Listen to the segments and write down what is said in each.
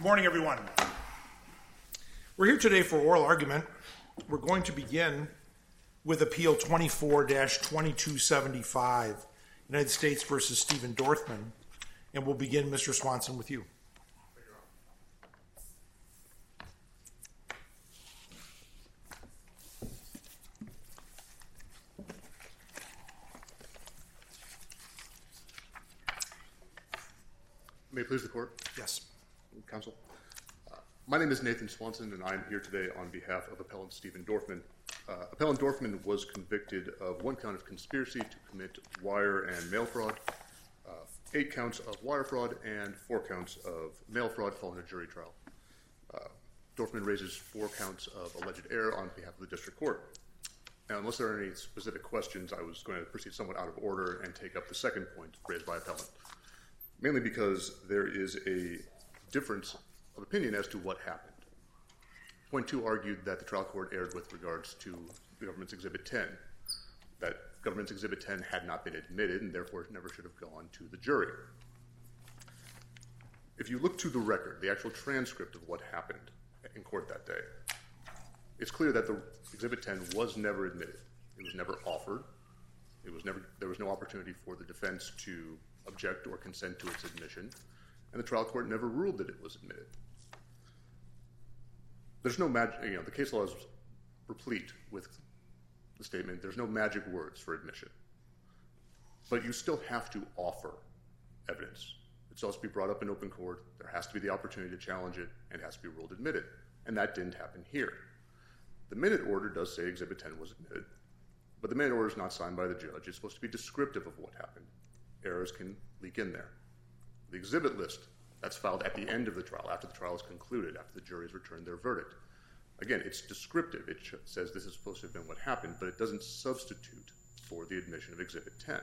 Good morning, everyone. We're here today for oral argument. We're going to begin with Appeal 24-2275, United States v. Stephen Dorfman, and we'll begin, Mr. Swanson, with you. May it please the Court? Yes. Counsel. My name is Nathan Swanson, and I am here today on behalf of Appellant Stephen Dorfman. Appellant Dorfman was convicted of 1 count of conspiracy to commit wire and mail fraud, 8 counts of wire fraud, and 4 counts of mail fraud following a jury trial. Dorfman raises 4 counts of alleged error on behalf of the District Court. Now, unless there are any specific questions, I was going to proceed somewhat out of order and take up the second point raised by Appellant, mainly because there is a difference of opinion as to what happened. Point 2 argued that the trial court erred with regards to the government's Exhibit 10, that government's Exhibit 10 had not been admitted and therefore never should have gone to the jury. If you look to the record, the actual transcript of what happened in court that day, it's clear that the Exhibit 10 was never admitted. It was never offered. There was no opportunity for the defense to object or consent to its admission, and the trial court never ruled that it was admitted. There's no magic, the case law is replete with the statement, there's no magic words for admission. But you still have to offer evidence. It's supposed to be brought up in open court, there has to be the opportunity to challenge it, and it has to be ruled admitted. And that didn't happen here. The minute order does say Exhibit 10 was admitted, but the minute order is not signed by the judge. It's supposed to be descriptive of what happened. Errors can leak in there. The exhibit list, that's filed at the end of the trial, after the trial is concluded, after the jury has returned their verdict. Again, it's descriptive. It says this is supposed to have been what happened, but it doesn't substitute for the admission of Exhibit 10.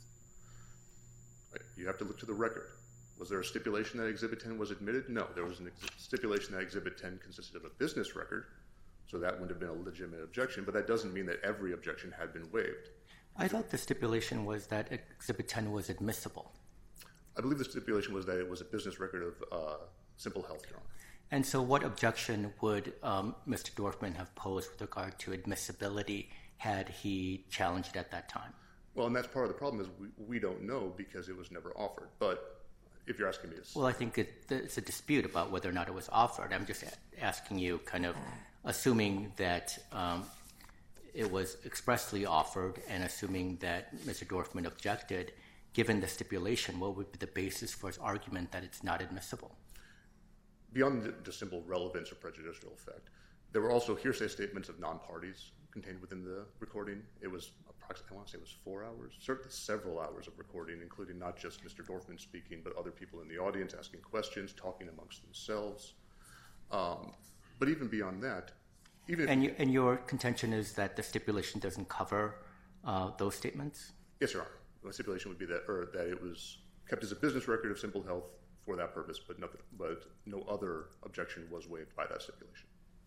You have to look to the record. Was there a stipulation that Exhibit 10 was admitted? No, there was a stipulation that Exhibit 10 consisted of a business record, so that would have been a legitimate objection, but that doesn't mean that every objection had been waived. I thought the stipulation was that Exhibit 10 was admissible. I believe the stipulation was that it was a business record of Simple Health, Your Honor. And so what objection would Mr. Dorfman have posed with regard to admissibility had he challenged it at that time? Well, and that's part of the problem is we don't know because it was never offered. But if you're asking me to... Well, I think it's a dispute about whether or not it was offered. I'm just asking you, kind of assuming that it was expressly offered and assuming that Mr. Dorfman objected, given the stipulation, what would be the basis for his argument that it's not admissible? Beyond the simple relevance or prejudicial effect, there were also hearsay statements of non-parties contained within the recording. It was approximately, I want to say it was 4 hours, certainly several hours of recording, including not just Mr. Dorfman speaking, but other people in the audience asking questions, talking amongst themselves. But even beyond that, And your contention is that the stipulation doesn't cover those statements? Yes, Your Honor. My stipulation would be that it was kept as a business record of Simple Health for that purpose, but no other objection was waived by that stipulation.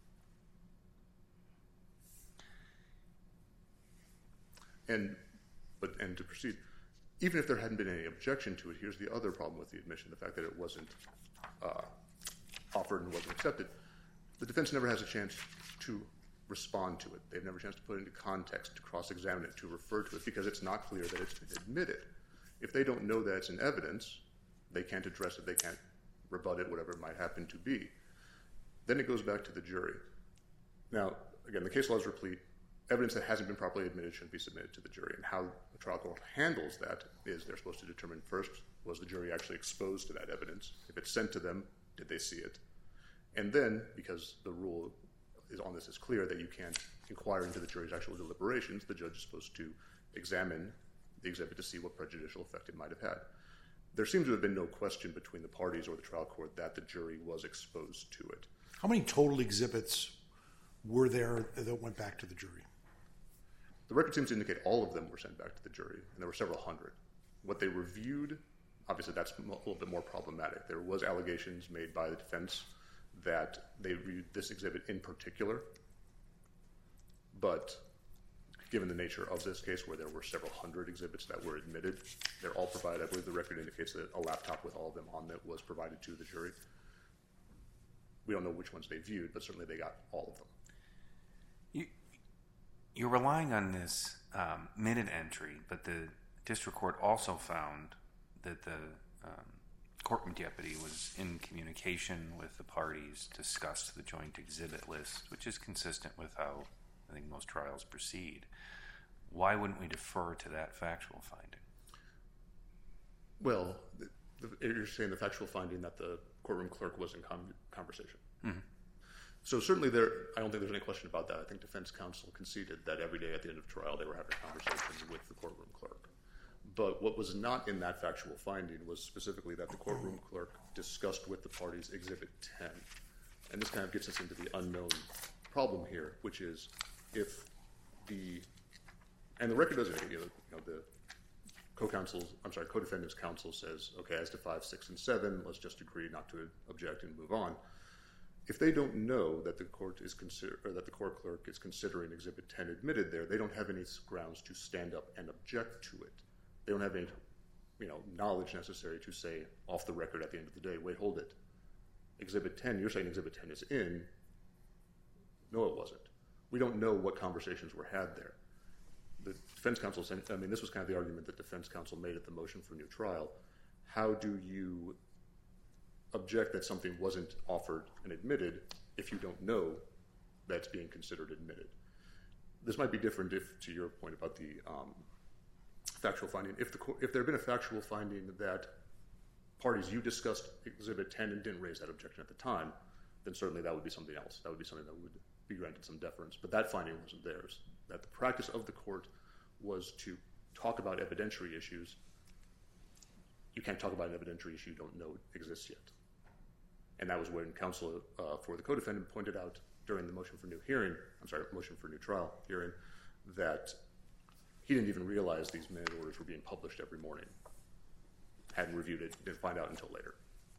And to proceed, even if there hadn't been any objection to it, here's the other problem with the admission, the fact that it wasn't offered and wasn't accepted. The defense never has a chance to respond to it. They've never had a chance to put it into context, to cross-examine it, to refer to it, because it's not clear that it's been admitted. If they don't know that it's in evidence, they can't address it, they can't rebut it, whatever it might happen to be. Then it goes back to the jury. Now, again, the case law is replete. Evidence that hasn't been properly admitted shouldn't be submitted to the jury. And how the trial court handles that is they're supposed to determine first, was the jury actually exposed to that evidence? If it's sent to them, did they see it? And then, because the rule on this is clear that you can't inquire into the jury's actual deliberations, the judge is supposed to examine the exhibit to see what prejudicial effect it might have had. There seems to have been no question between the parties or the trial court that the jury was exposed to it. How many total exhibits were there that went back to the jury? The record seems to indicate all of them were sent back to the jury, and there were several hundred. What they reviewed, obviously that's a little bit more problematic. There was allegations made by the defense that they reviewed this exhibit in particular, but given the nature of this case where there were several hundred exhibits that were admitted, they're all provided. I believe the record indicates that a laptop with all of them on it was provided to the jury. We don't know which ones they viewed, but certainly they got all of them. You're relying on this minute entry, but the district court also found that the courtroom deputy was in communication with the parties, discussed the joint exhibit list, which is consistent with how I think most trials proceed. Why wouldn't we defer to that factual finding? Well, you're saying the factual finding that the courtroom clerk was in conversation. Mm-hmm. So certainly I don't think there's any question about that. I think defense counsel conceded that every day at the end of trial they were having conversations with the courtroom clerk. But what was not in that factual finding was specifically that the courtroom clerk discussed with the parties Exhibit 10. And this kind of gets us into the unknown problem here, which is if and the record doesn't indicate, the co-defendant's counsel says, okay, as to 5, 6, and 7, let's just agree not to object and move on. If they don't know that the court clerk is considering Exhibit 10 admitted there, they don't have any grounds to stand up and object to it. They don't have any, knowledge necessary to say off the record at the end of the day, wait, hold it. Exhibit 10, you're saying Exhibit 10 is in. No, it wasn't. We don't know what conversations were had there. The defense counsel said, this was kind of the argument that defense counsel made at the motion for new trial. How do you object that something wasn't offered and admitted if you don't know that's being considered admitted? This might be different to your point about the factual finding. If there had been a factual finding that parties you discussed Exhibit 10 and didn't raise that objection at the time, then certainly that would be something else. That would be something that would be granted some deference. But that finding wasn't theirs. That the practice of the court was to talk about evidentiary issues. You can't talk about an evidentiary issue you don't know exists yet. And that was when counsel for the co-defendant pointed out during the motion for new trial hearing, that he didn't even realize these minute orders were being published every morning. Hadn't reviewed it, didn't find out until later.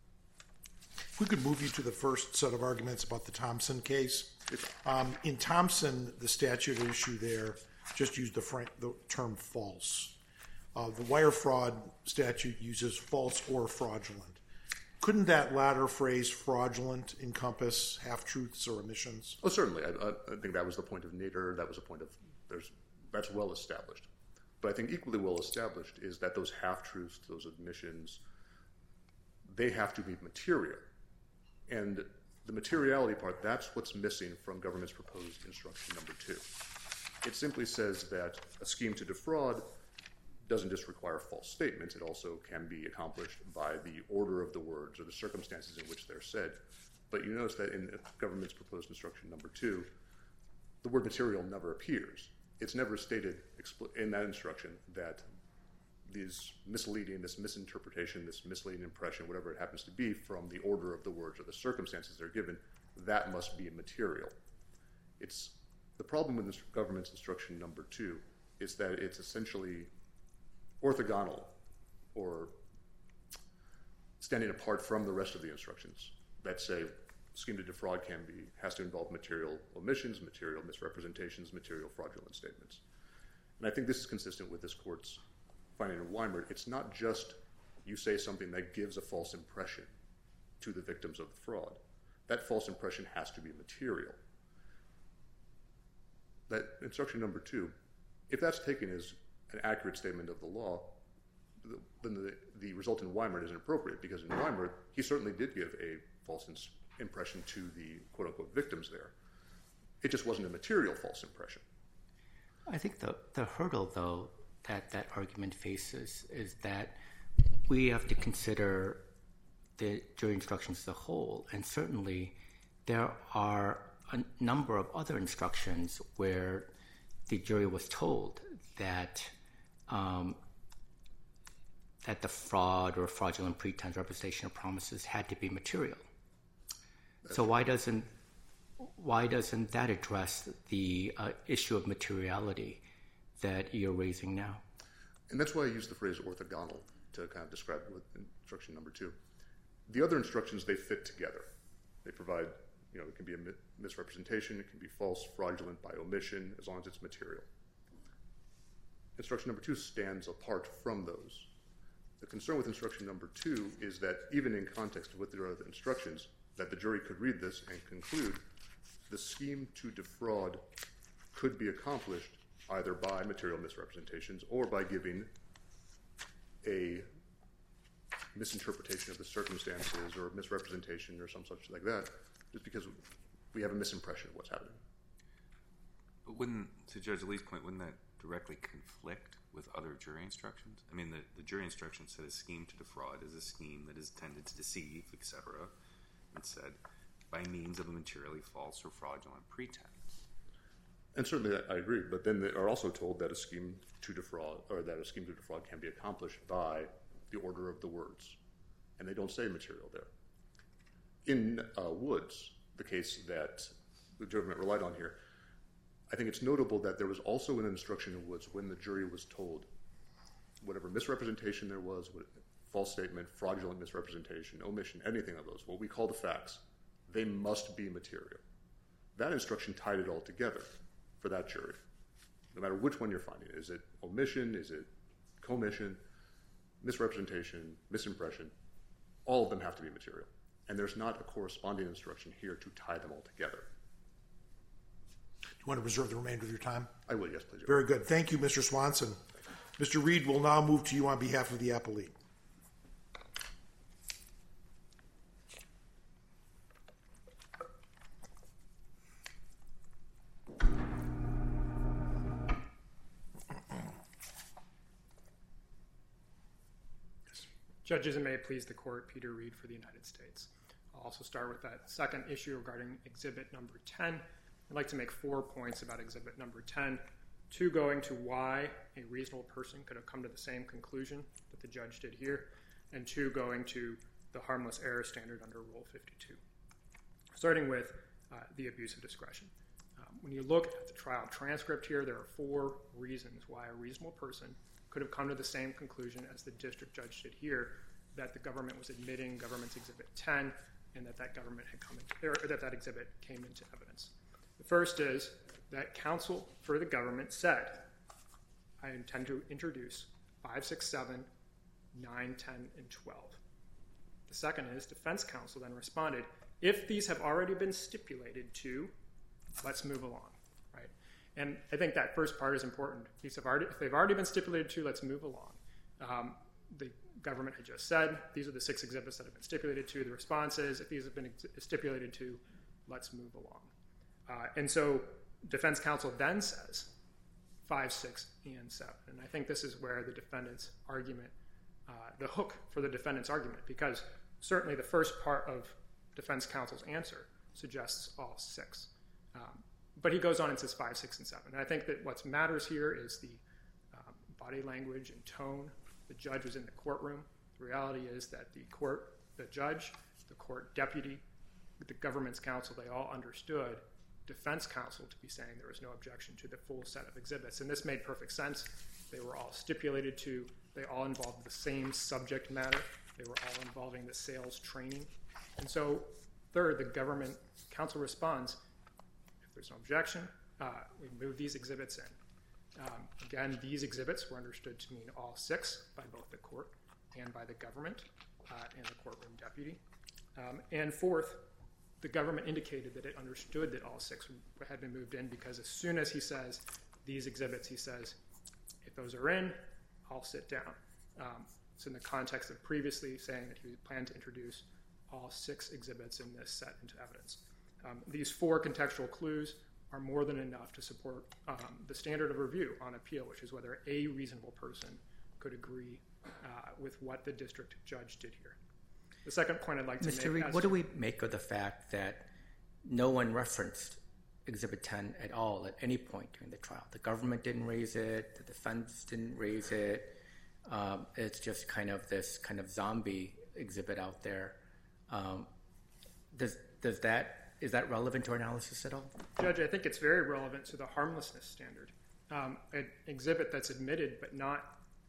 If we could move you to the first set of arguments about the Thompson case. In Thompson, the statute issue there just used the term false. The wire fraud statute uses false or fraudulent. Couldn't that latter phrase, fraudulent, encompass half-truths or omissions? Oh, certainly. I think that was the point of Nader. That was the point of that's well established. But I think equally well established is that those half-truths, those omissions, they have to be material. And the materiality part, that's what's missing from government's proposed instruction number 2. It simply says that a scheme to defraud doesn't just require false statements. It also can be accomplished by the order of the words or the circumstances in which they're said. But you notice that in government's proposed instruction number 2, the word material never appears. It's never stated in that instruction that this misinterpretation, this misleading impression, whatever it happens to be from the order of the words or the circumstances they're given, that must be material. The problem with this government's instruction number 2 is that it's essentially orthogonal or standing apart from the rest of the instructions that say scheme to defraud has to involve material omissions, material misrepresentations, material fraudulent statements. And I think this is consistent with this court's finding in Weimer. It's not just you say something that gives a false impression to the victims of the fraud. That false impression has to be material. That instruction number 2, if that's taken as an accurate statement of the law, then the result in Weimer isn't appropriate, because in Weimer, he certainly did give a false impression to the quote-unquote victims there. It just wasn't a material false impression. I think the hurdle, though, that argument faces is that we have to consider the jury instructions as a whole, and certainly there are a number of other instructions where the jury was told that the fraud or fraudulent pretense, representation, or promises had to be material. So why doesn't that address the issue of materiality that you're raising now? And that's why I use the phrase orthogonal to kind of describe instruction number 2. The other instructions, they fit together. They provide, it can be a misrepresentation, it can be false, fraudulent by omission, as long as it's material. Instruction number 2 stands apart from those. The concern with instruction number 2 is that even in context with the other instructions, that the jury could read this and conclude the scheme to defraud could be accomplished either by material misrepresentations or by giving a misinterpretation of the circumstances or misrepresentation or some such like that, just because we have a misimpression of what's happening. But wouldn't, to Judge Lee's point, wouldn't that directly conflict with other jury instructions? I mean, the jury instruction said a scheme to defraud is a scheme that is intended to deceive, etc. It said, by means of a materially false or fraudulent pretense. And certainly I agree, but then they are also told that a scheme to defraud can be accomplished by the order of the words. And they don't say material there. In Woods, the case that the government relied on here, I think it's notable that there was also an instruction in Woods when the jury was told whatever misrepresentation there was, false statement, fraudulent misrepresentation, omission, anything of those, what we call the facts, they must be material. That instruction tied it all together for that jury, no matter which one you're finding. Is it omission? Is it commission? Misrepresentation? Misimpression? All of them have to be material. And there's not a corresponding instruction here to tie them all together. Do you want to reserve the remainder of your time? I will, yes, please. Very good. Thank you, Mr. Swanson. Mr. Reed will now move to you on behalf of the appellee. Judges, and may it please the court, Peter Reed for the United States. I'll also start with that second issue regarding exhibit number 10. I'd like to make 4 points about exhibit number 10, 2 going to why a reasonable person could have come to the same conclusion that the judge did here, and 2 going to the harmless error standard under Rule 52. Starting with the abuse of discretion. When you look at the trial transcript here, there are 4 reasons why a reasonable person could have come to the same conclusion as the district judge did here, that the government was admitting government's exhibit 10 and that that exhibit came into evidence. The first is that counsel for the government said, I intend to introduce 5, 6, 7, 9, 10, and 12. The second is defense counsel then responded, if these have already been stipulated to, let's move along. Right? And I think that first part is important. If they've already been stipulated to, let's move along. The government had just said, these are the 6 exhibits that have been stipulated to. The response is, if these have been stipulated to, let's move along. And so defense counsel then says 5, 6, and 7. And I think this is where the defendant's argument, the hook for the defendant's argument, because certainly the first part of defense counsel's answer suggests all 6. But he goes on and says 5, 6, and 7. And I think that what matters here is the body language and tone. The judge was in the courtroom. The reality is that the judge, the court deputy, the government's counsel, they all understood defense counsel to be saying there was no objection to the full set of exhibits. And this made perfect sense. They were all stipulated to. They all involved the same subject matter. They were all involving the sales training. And so third, the government counsel responds, if there's no objection, we move these exhibits in. Again, these exhibits were understood to mean all 6 by both the court and by the government and the courtroom deputy. And fourth, the government indicated that it understood that all 6 had been moved in, because as soon as he says these exhibits, he says, if those are in, I'll sit down. It's in the context of previously saying that he planned to introduce all 6 exhibits in this set into evidence. These 4 contextual clues are more than enough to support the standard of review on appeal, which is whether a reasonable person could agree with what the district judge did here. The second point I'd like to make... Mr. Reed, what do we make of the fact that no one referenced Exhibit 10 at all at any point during the trial? The government didn't raise it. The defense didn't raise it. It's just kind of this kind of zombie exhibit out there. Is that relevant to our analysis at all? Judge, I think it's very relevant to the harmlessness standard. An exhibit that's admitted but not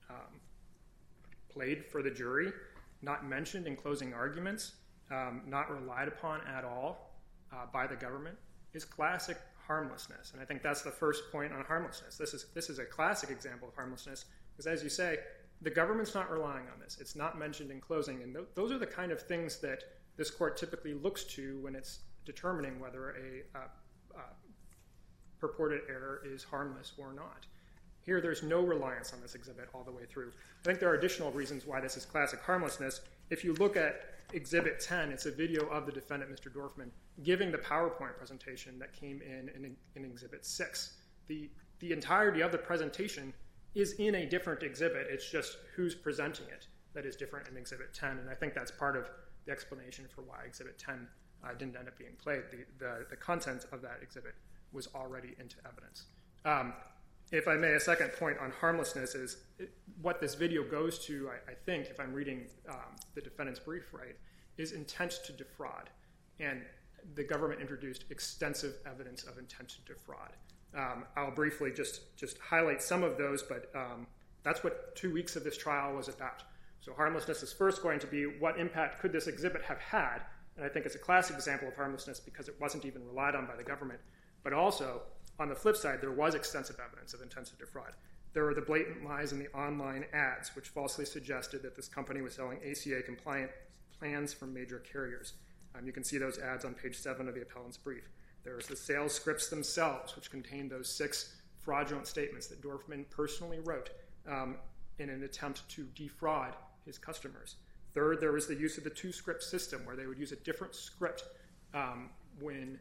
played for the jury, not mentioned in closing arguments, not relied upon at all by the government, is classic harmlessness. And I think that's the first point on harmlessness. This is a classic example of harmlessness, because as you say, the government's not relying on this. It's not mentioned in closing, and those are the kind of things that this court typically looks to when it's determining whether a purported error is harmless or not. Here, there's no reliance on this exhibit all the way through. I think there are additional reasons why this is classic harmlessness. If you look at Exhibit 10, it's a video of the defendant, Mr. Dorfman, giving the PowerPoint presentation that came in Exhibit 6. The entirety of the presentation is in a different exhibit. It's just who's presenting it that is different in Exhibit 10, and I think that's part of the explanation for why Exhibit 10 didn't end up being played. The content of that exhibit was already into evidence. If I may, a second point on harmlessness is what this video goes to, I think, if I'm reading the defendant's brief right, is intent to defraud. And the government introduced extensive evidence of intent to defraud. I'll briefly just highlight some of those, but that's what 2 weeks of this trial was about. So harmlessness is first going to be what impact could this exhibit have had, and I think it's a classic example of harmlessness because it wasn't even relied on by the government, but also, on the flip side, there was extensive evidence of intent to defraud. There were the blatant lies in the online ads, which falsely suggested that this company was selling ACA-compliant plans from major carriers. You can see those ads on page 7 of the appellant's brief. There was the sales scripts themselves, which contained those 6 fraudulent statements that Dorfman personally wrote in an attempt to defraud his customers. Third, there was the use of the 2-script system, where they would use a different script when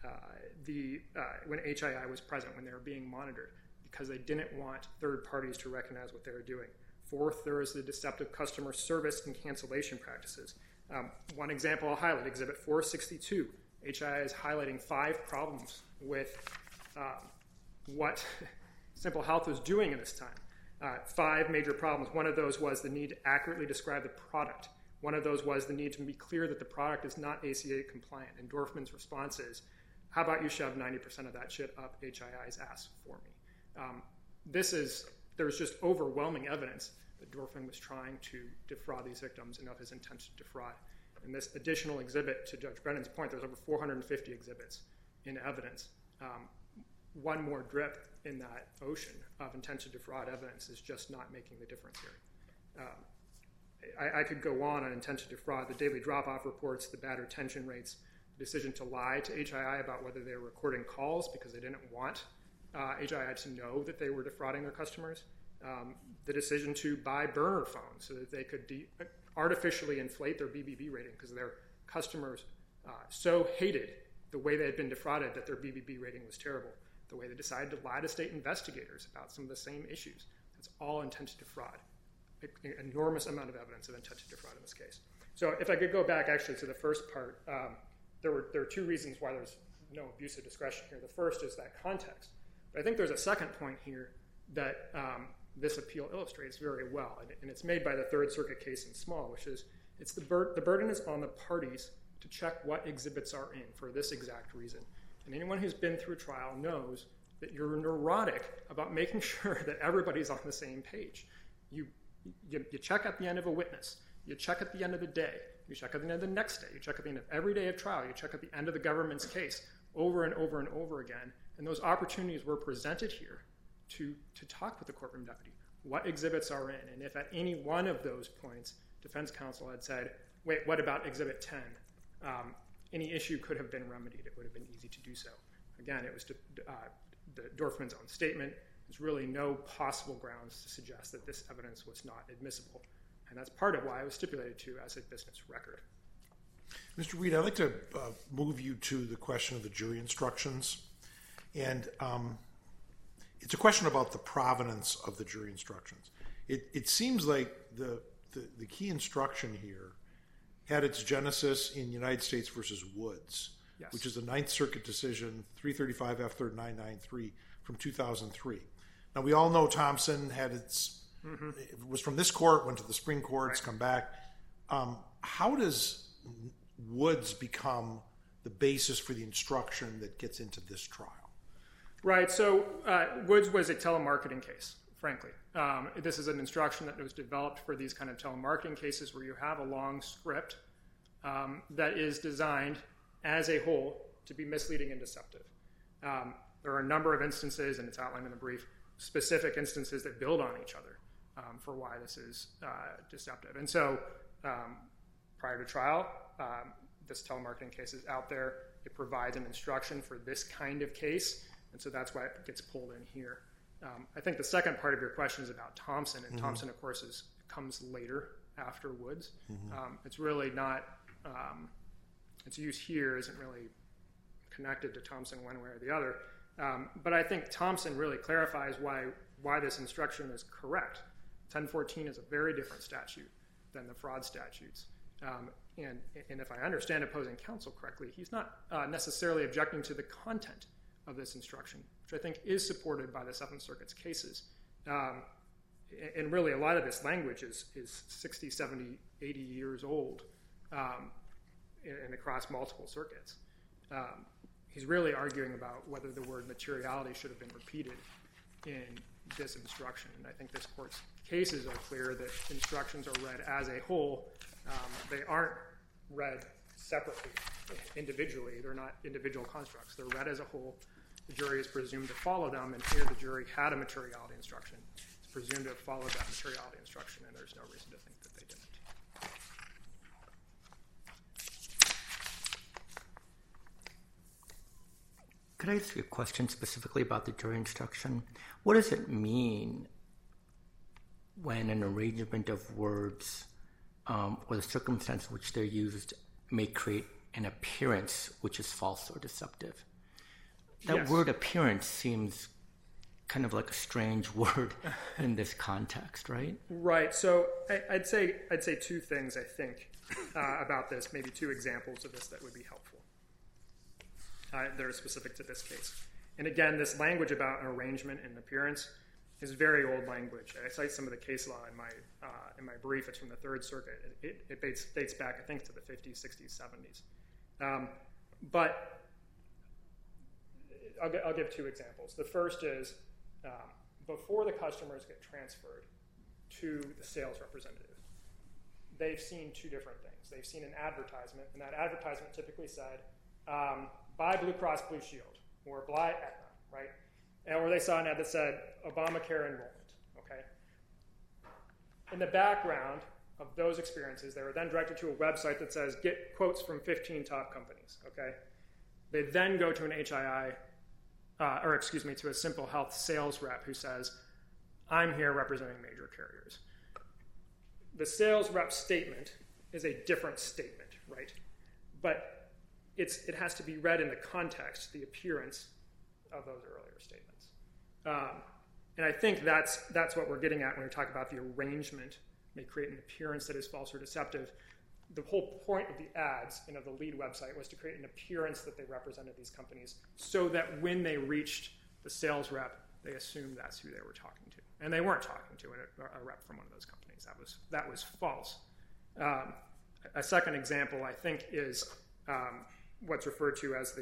HII was present, when they were being monitored, because they didn't want third parties to recognize what they were doing. Fourth, there was the deceptive customer service and cancellation practices. One example I'll highlight, Exhibit 462. HII is highlighting 5 problems with what Simple Health was doing at this time. 5 major problems. One of those was the need to accurately describe the product. One of those was the need to be clear that the product is not ACA compliant. And Dorfman's response is, how about you shove 90% of that shit up HII's ass for me? There's just overwhelming evidence that Dorfman was trying to defraud these victims and of his intent to defraud. And this additional exhibit, to Judge Brennan's point, there's over 450 exhibits in evidence. One more drip in that ocean of intent to defraud evidence is just not making the difference here. I could go on intent to defraud, the daily drop-off reports, the bad retention rates, the decision to lie to HII about whether they were recording calls because they didn't want HII to know that they were defrauding their customers, the decision to buy burner phones so that they could artificially inflate their BBB rating because their customers so hated the way they had been defrauded that their BBB rating was terrible, the way they decided to lie to state investigators about some of the same issues. That's all intent to defraud. An enormous amount of evidence of intent to defraud in this case. So if I could go back actually to the first part, there are 2 reasons why there's no abuse of discretion here. The first is that context. But I think there's a second point here that this appeal illustrates very well, and it's made by the Third Circuit case in Small, which is the burden is on the parties to check what exhibits are in for this exact reason. And anyone who's been through trial knows that you're neurotic about making sure that everybody's on the same page. You check at the end of a witness. You check at the end of the day. You check at the end of the next day. You check at the end of every day of trial. You check at the end of the government's case over and over and over again. And those opportunities were presented here to talk with the courtroom deputy. What exhibits are in? And if at any one of those points defense counsel had said, wait, what about Exhibit 10? Any issue could have been remedied. It would have been easy to do so. Again, it was the Dorfman's own statement. There's really no possible grounds to suggest that this evidence was not admissible. And that's part of why it was stipulated to as a business record. Mr. Reed, I'd like to move you to the question of the jury instructions. And it's a question about the provenance of the jury instructions. It seems like the key instruction here had its genesis in United States versus Woods, yes, which is a Ninth Circuit decision, 335 F. 3rd 993 from 2003. Now, we all know Thompson had its, it was from this court, went to the Supreme Court, it's come back. How does Woods become the basis for the instruction that gets into this trial? Right, so Woods was a telemarketing case, frankly. This is an instruction that was developed for these kind of telemarketing cases where you have a long script that is designed as a whole to be misleading and deceptive. There are a number of instances, and it's outlined in the brief, specific instances that build on each other. for why this is deceptive. And so prior to trial, this telemarketing case is out there. It provides an instruction for this kind of case, and so that's why it gets pulled in here. I think the second part of your question is about Thompson, and Thompson, of course, comes later after Woods. It's really not, its use here isn't really connected to Thompson one way or the other. But I think Thompson really clarifies why this instruction is correct. 1014 is a very different statute than the fraud statutes. And if I understand opposing counsel correctly, he's not necessarily objecting to the content of this instruction, which I think is supported by the Seventh Circuit's cases. And really, a lot of this language is 60, 70, 80 years old and across multiple circuits. He's really arguing about whether the word materiality should have been repeated in this instruction. And I think this court's cases are clear that instructions are read as a whole. They aren't read separately, individually. They're not individual constructs. They're read as a whole. The jury is presumed to follow them, and here the jury had a materiality instruction. It's presumed to have followed that materiality instruction, and there's no reason to think that they didn't. Could I ask you a question specifically about the jury instruction? What does it mean when an arrangement of words or the circumstance in which they're used may create an appearance which is false or deceptive? That word appearance seems kind of like a strange word in this context, right? Right. So I'd say two things, I think, about this, maybe two examples of this that would be helpful. That are specific to this case. And again, this language about an arrangement and appearance is very old language. I cite some of the case law in my brief. It's from the Third Circuit. It dates back, I think, to the 50s, 60s, 70s. But I'll give two examples. The first is before the customers get transferred to the sales representative, they've seen two different things. They've seen an advertisement, and that advertisement typically said, buy Blue Cross Blue Shield, or buy Aetna, right? Or they saw an ad that said Obamacare enrollment, okay? In the background of those experiences, they were then directed to a website that says, get quotes from 15 top companies, okay? They then go to an to a Simple Health sales rep who says, I'm here representing major carriers. The sales rep statement is a different statement, right? But it has to be read in the context, the appearance of those earlier statements. And I think that's what we're getting at when we talk about the arrangement may create an appearance that is false or deceptive. The whole point of the ads and of the lead website was to create an appearance that they represented these companies so that when they reached the sales rep, they assumed that's who they were talking to. And they weren't talking to a rep from one of those companies. That was false. A second example, I think, is what's referred to as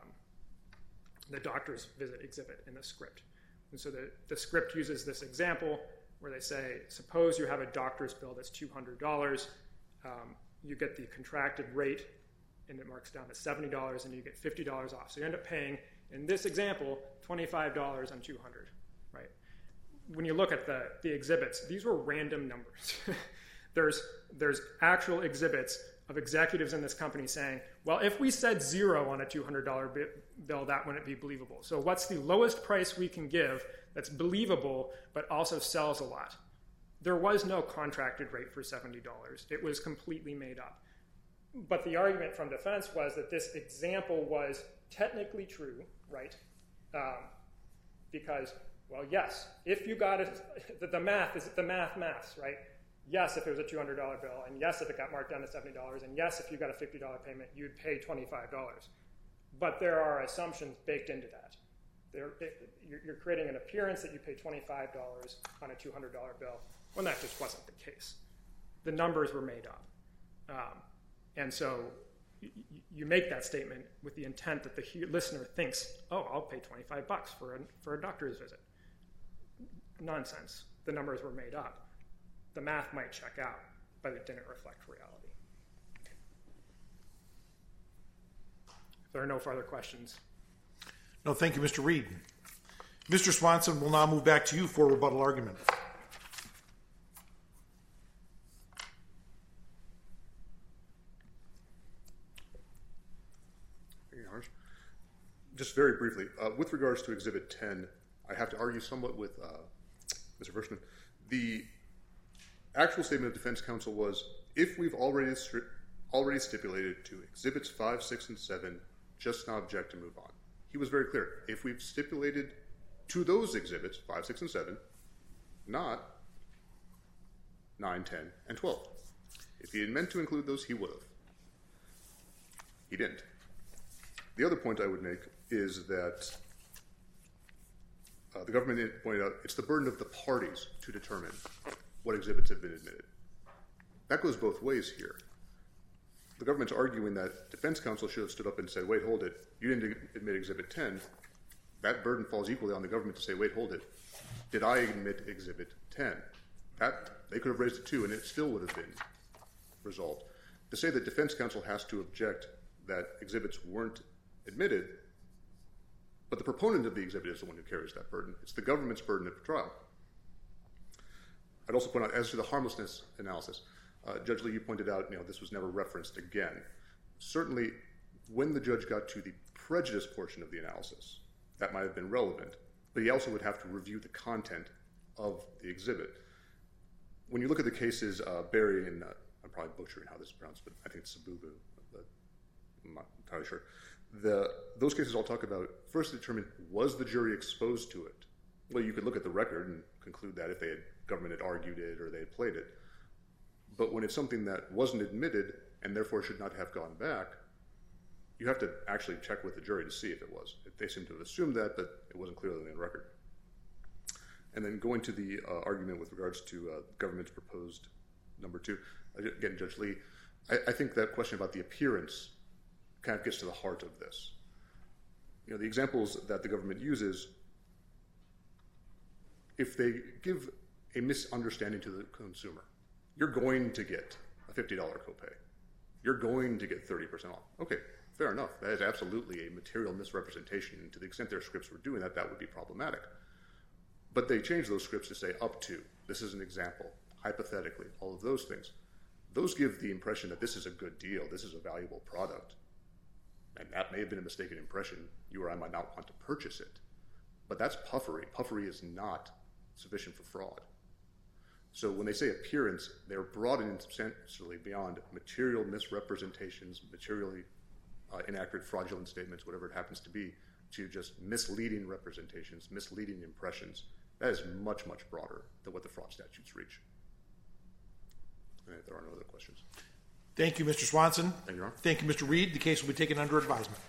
the doctor's visit exhibit in the script. And so the script uses this example where they say, suppose you have a doctor's bill that's $200, you get the contracted rate, and it marks down to $70, and you get $50 off. So you end up paying, in this example, $25 on $200, right? When you look at the exhibits, these were random numbers. There's actual exhibits of executives in this company saying, well, if we said zero on a $200 bill, that wouldn't be believable. So what's the lowest price we can give that's believable but also sells a lot? There was no contracted rate for $70. It was completely made up. But the argument from defense was that this example was technically true, right? Because, well, yes, if you got it, the math is the maths, right? Yes, if it was a $200 bill, and yes, if it got marked down to $70, and yes, if you got a $50 payment, you'd pay $25. But there are assumptions baked into that. You're creating an appearance that you pay $25 on a $200 bill, when that just wasn't the case. The numbers were made up. And so you make that statement with the intent that the listener thinks, oh, I'll pay $25 for a doctor's visit. Nonsense. The numbers were made up. The math might check out, but it didn't reflect reality. If there are no further questions. No, thank you, Mr. Reed. Mr. Swanson, we'll now move back to you for rebuttal argument. Honors. Just very briefly, with regards to Exhibit 10, I have to argue somewhat with Mr. Frischman. The actual statement of defense counsel was, if we've already stipulated to Exhibits 5, 6, and 7, just not object to move on. He was very clear. If we've stipulated to those exhibits, 5, 6, and 7, not 9, 10, and 12. If he had meant to include those, he would have. He didn't. The other point I would make is that the government pointed out it's the burden of the parties to determine what exhibits have been admitted. That goes both ways here. The government's arguing that defense counsel should have stood up and said, wait, hold it. You didn't admit Exhibit 10. That burden falls equally on the government to say, wait, hold it. Did I admit Exhibit 10? They could have raised it too, and it still would have been resolved. To say that defense counsel has to object that exhibits weren't admitted, but the proponent of the exhibit is the one who carries that burden. It's the government's burden at the trial. I'd also point out, as to the harmlessness analysis, Judge Lee, you pointed out, this was never referenced again. Certainly, when the judge got to the prejudice portion of the analysis, that might have been relevant, but he also would have to review the content of the exhibit. When you look at the cases, Barry and, I'm probably butchering how this is pronounced, but I think it's Sabubu, but I'm not entirely sure. Those cases all talk about, first determine, was the jury exposed to it? Well, you could look at the record and conclude that if government had argued it or they had played it. But when it's something that wasn't admitted and therefore should not have gone back, you have to actually check with the jury to see if it was. They seem to have assumed that, but it wasn't clearly in the record. And then going to the argument with regards to government's proposed number 2, again, Judge Lee, I think that question about the appearance kind of gets to the heart of this. The examples that the government uses, if they give a misunderstanding to the consumer, you're going to get a $50 copay. You're going to get 30% off. Okay, fair enough. That is absolutely a material misrepresentation. And to the extent their scripts were doing that, that would be problematic. But they changed those scripts to say up to. This is an example. Hypothetically, all of those things. Those give the impression that this is a good deal. This is a valuable product. And that may have been a mistaken impression. You or I might not want to purchase it. But that's puffery. Puffery is not sufficient for fraud. So when they say appearance, they're broadening substantially beyond material misrepresentations, materially inaccurate, fraudulent statements, whatever it happens to be, to just misleading representations, misleading impressions. That is much, much broader than what the fraud statutes reach. And if there are no other questions. Thank you, Mr. Swanson. Thank you, Your Honor. Thank you, Mr. Reed. The case will be taken under advisement.